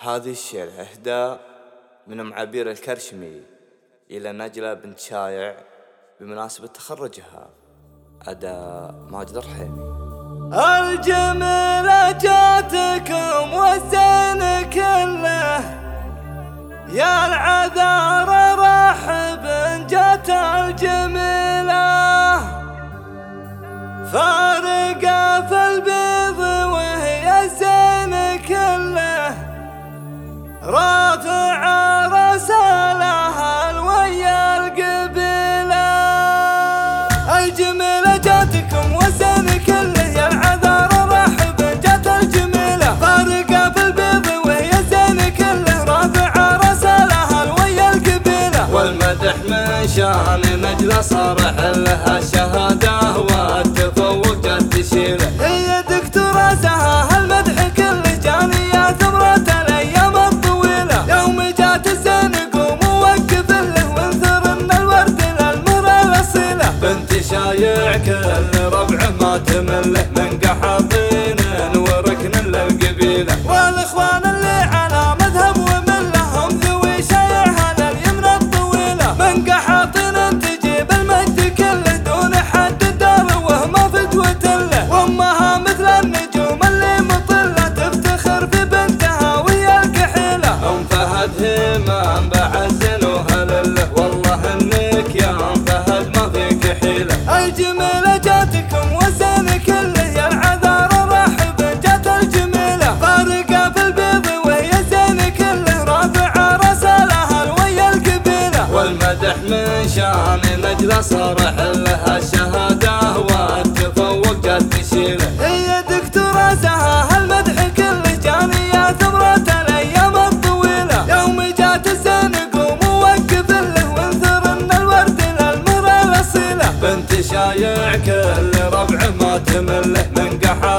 هذه الشيلة إهداء من أم عبير الكرشمي إلى نجلة بنت شايع بمناسبة تخرجها. أداء ماجد الرحيمي. الجميلة جاتكم والزين كله، يا العذار رحب جات الجميلة، فارقة في البيض وهي الزين كله، رافع رسالها الويا القبيلة. الجميلة جاتكم والزين كله، يا العذار رحب جات الجميلة، فارقة في البيض وهي الزين كله، رافع رسالها الويا القبيلة. والمدح من شان نجلة صرح لها شهادة والتفوق جت تشيله، هي دكتورة سها المدح كله، جانية ثمرة الايام الطويلة، يوم جات الزين قوم ووقف له وانثر ان الورد للمرأة الاصيلة. بنت شايع كل ربع ما تمله، من قحاطين وركن للقبيلة، والاخوان اللي على مذهب وملهم ذوي شايعها لليمن الطويلة، من قحاطين تجيب المجد كله دون حد الدار وما فتوة له، وامها مثل النجوم اللي مطلة تفتخر في بنتها وهي الكحيلة. أم فهد همام بعزلوها لله، والله انك يا أم فهد ما فيك حيلة. الجميلة جاتكم والزين كله، يا العذار رحب جات الجميلة، فارقة في البيض وهي الزين كله، رافع رسالها الويا القبيلة. والمدح من شان نجلة صرح لها شهادة والتفوق جت تشيله، هي دكتورة سها المدح كله، جانية ثمرة الايام الطويلة، يوم جات الزين قوم ووقف له وانثر ان الورد للمرأة الاصيلة. بنت شايع كل ربع ما تمله، من قحاطين